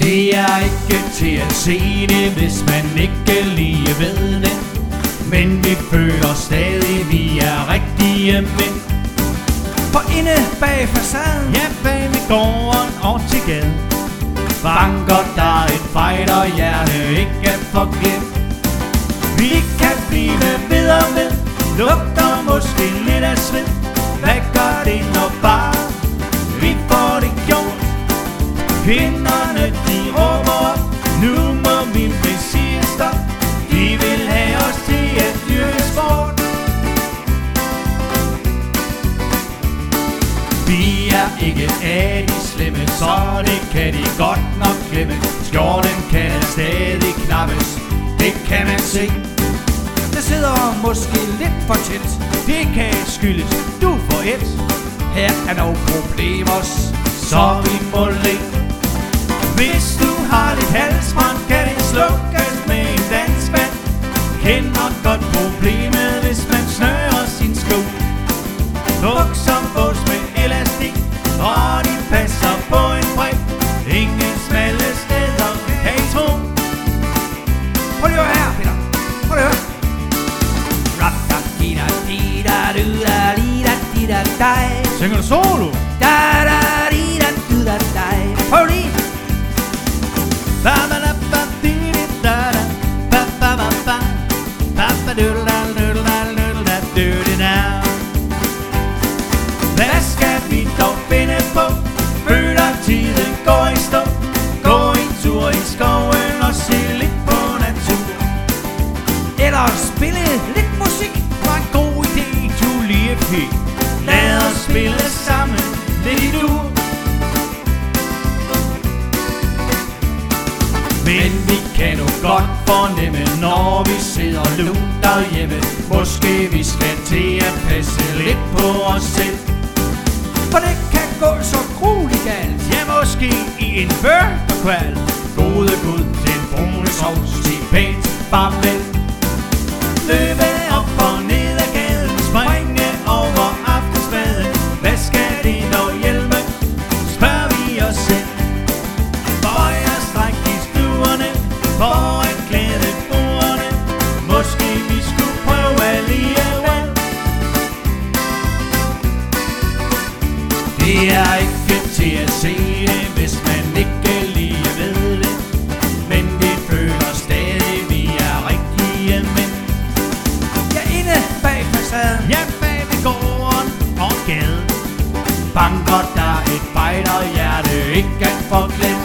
Det er ikke til at se det, hvis man ikke lige ved det. Men vi føler stadig, vi er rigtige mænd. For inde bag facaden, ja, bag ved gården og til gaden, banker der et fighterhjerte, ikke for glemt. Vi kan blive ved og ved, lugter måske lidt af sved. Hvad gør det, når bare vi får det gjort? Kvinderne de råber op, nu må vi sige stop. De vil have os til at dyrke sport. Vi er ikke af de slemme, så det kan de godt nok glemme. Skjorten kan stadig knappes, det kan man se. Det sidder måske lidt for tæt, det kan skyldes, du får et. Her er nogle problemer, så vi må le. Hvis du har lidt halsbrand, kan det slukkes med en dansvand. Kender godt problemet, hvis man snører sin sko. Bukser fås med elastik, og de passer på en brik. Ingen smalle steder, kan I tro. Prøv lige at høre her, Peter. Prøv lige at høre. Synger du solo? Prøv lige. Hvad skal vi dog finde på? Føler tiden går i stå. Gå en tur i skoven og se lidt på natur. Eller spille lidt musik. Var en god idé, du lige fik. Lad os spille sammen lidt i du. Men vi kan jo godt fornemme, når vi sidder lunt derhjemme. Måske vi skal til at passe lidt på os selv. For det kan gå så grueligt galt. Ja, måske i en burgerkval. Gode Gud, den brune sovs, sig pænt farvel. Løbe op og ned ad gaden, springe over aftensmaden. Hvad skal det dog hjælpe, spørger vi os selv. Bøjer stræk i stuerne, for at glæde bordene. Måske vi skulle prøve alligevel. Det er ikke til at se det, hvis man ikke lige ved det. Men vi føler stadig, vi er rigtige mænd. Ja, inde bag facaden, ja, bag ved gården og gaden, banker der et fighterhjerte, ikke at forglemme.